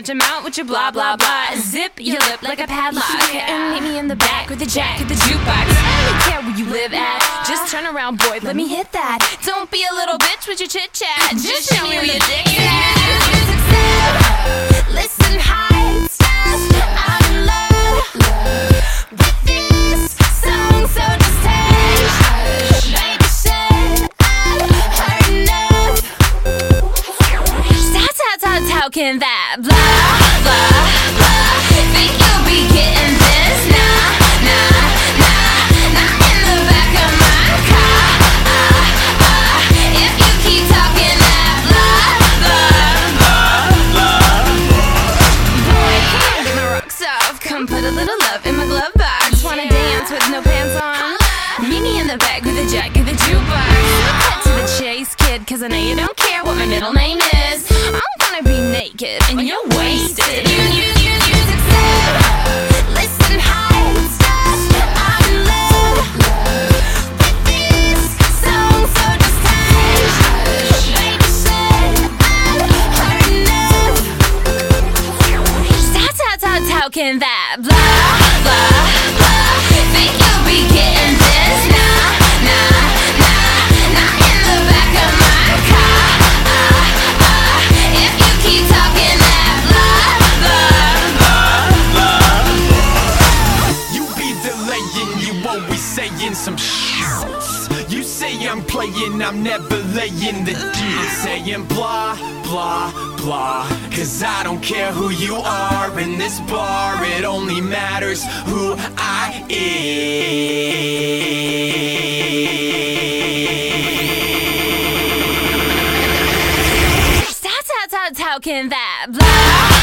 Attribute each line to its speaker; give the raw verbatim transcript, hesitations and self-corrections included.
Speaker 1: punch him out with your blah blah blah. Zip your lip like a padlock, and meet me in the back with the jack of the jukebox. I don't care where you live at, just turn around, boy, let me hit that. Don't be a little bitch with your chit chat, just show me where your dick is at. Listen, high stars, I'm in love with this song, so just take, baby, shit, I've heard enough. How, how, how, how can that blah, blah, blah? Think you'll be getting this? Nah, nah, nah, not in the back of my car. Ah, ah, if you keep talking that blah, blah, blah, boy, come on, get my rocks off. Come put a little love in my glove box. Wanna dance with no pants on? Meet me in the back with a jack of the jukebox. Cut to the chase, kid, cause I know you don't care what my middle name is. I'm gonna be naked and you're wasted. You, you, you, you succeed. Listen, high stars, I'm in love with this song, so just take, baby, shit, I've heard enough. How, how, how, how can that blah, blah, blah? Think you'll be getting this? Nah, nah, nah, not in the back of my car. Ah, ah, if you keep talking that blah, blah, blah.
Speaker 2: You be delaying, you always saying some shit. You say I'm playing, I'm never laying the deal. Saying blah, blah, blah, cause I don't care who you are in this bar. It only matters who I am.
Speaker 1: How, how, how, how can that blah?